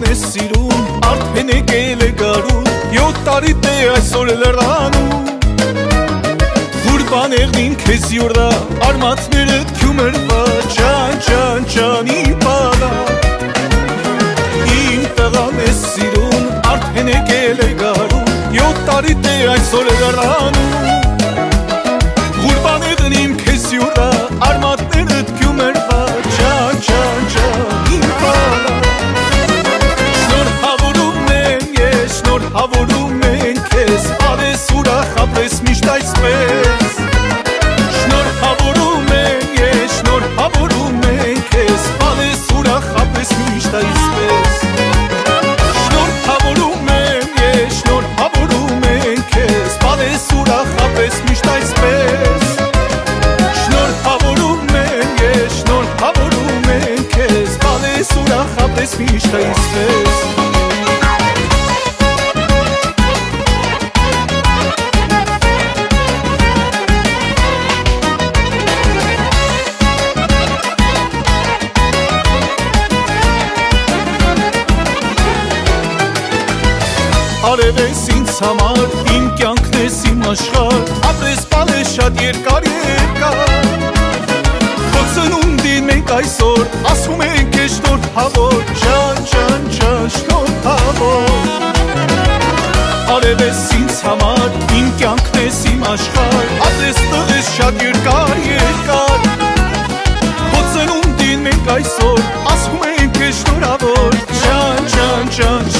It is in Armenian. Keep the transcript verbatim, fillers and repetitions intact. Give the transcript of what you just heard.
ես սիրում, արդեն եկել է գարուն, յոթ տարիտ է այսօր լրանում Հուրբանեղնին քեզ յորդա, արմատները թյումրվա, ճան, ճան, ճանի պալա Իմ տղան ես սիրում, արդեն եկել է գարուն, յոթ տարիտ է այսօր լրանում Հուրբանեղնին քեզ յորդա, արմատները թյումրվա, ճան, ճան, ճանի պալա Շնորհավորում են քեզ, ալես ուրախ ապրես միշտ այսպես Շնորհավորում են ես, շնորհավորում են քեզ, ալես ուրախ ապրես միշտ այսպես Շնորհավորում են ես, շնորհավորում են քեզ, ալես ուրախ ապրես միշտ այսպես Շնորհավորում են ես, շնորհավորում են քեզ, ալես ուրախ ապրես միշտ այսպես Արև ես ինձ համար, իմ կյանքն ես իմ աշխար Ապրես պալես շատ երկար երկար Քո ծնունդին մենք այսօր, ասում ենք է շնորհավոր Ճան, ճան, ճան, շնորհավոր Արև ես ինձ համար, իմ կյանքն ես իմ աշխար Ապրես տղես շատ երկար երկար Քո ծնունդին մենք այսօր, ասում ենք է շնորհավոր Ճան, ճան, ճան